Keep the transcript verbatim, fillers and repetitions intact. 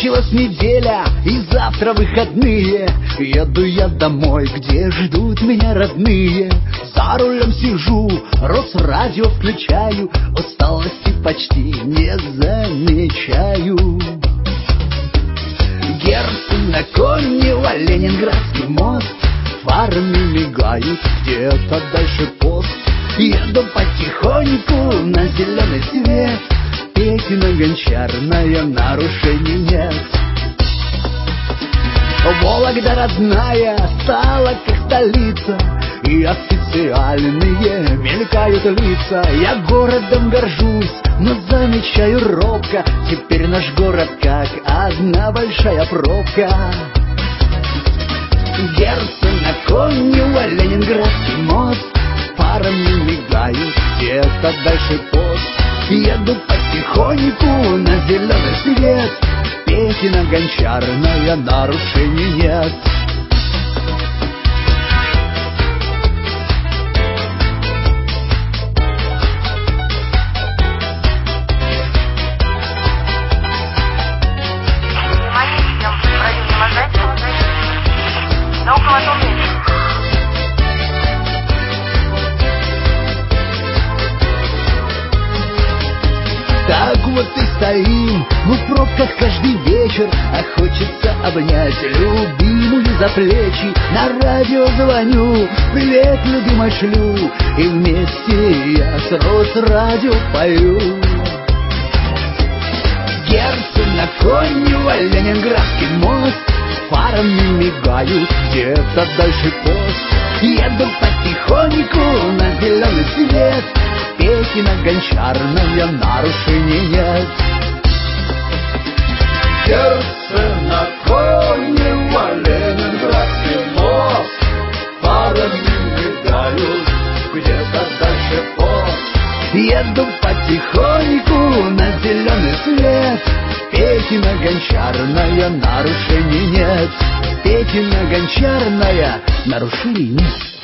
Закончилась неделя, и завтра выходные. Еду я домой, где ждут меня родные. За рулем сижу, Росрадио включаю, усталости почти не замечаю. Герцен на Конева, Ленинградский мост, фарами мигают, где-то дальше пост. Еду потихоньку на зеленый свет, Петина гончарная, нарушений нет. Вологда родная стала как столица, и официальные мелькают лица. Я городом горжусь, но замечаю робко, теперь наш город как одна большая пробка. Герцен на Конева, Ленинградский мост, фарами мигают, где-то дальше пост. Еду потихоньку на зеленый свет, Петина гончарная, нарушений нет. Так вот и стоим мы в пробках каждый вечер, а хочется обнять любимую за плечи. На радио звоню, привет, любимой, шлю, и вместе я с Росрадио пою. Герцен на Конева, Ленинградский мост, фарами мигают, где-то дальше пост. Еду потихоньку на зеленый свет, Петина гончарная, нарушений нет. Герцен на Конева, Ленинградский мост, фарами мигают, где-то дальше пост. Еду потихоньку на зеленый свет, Петина гончарная, нарушений нет. Петина гончарная, нарушений нет.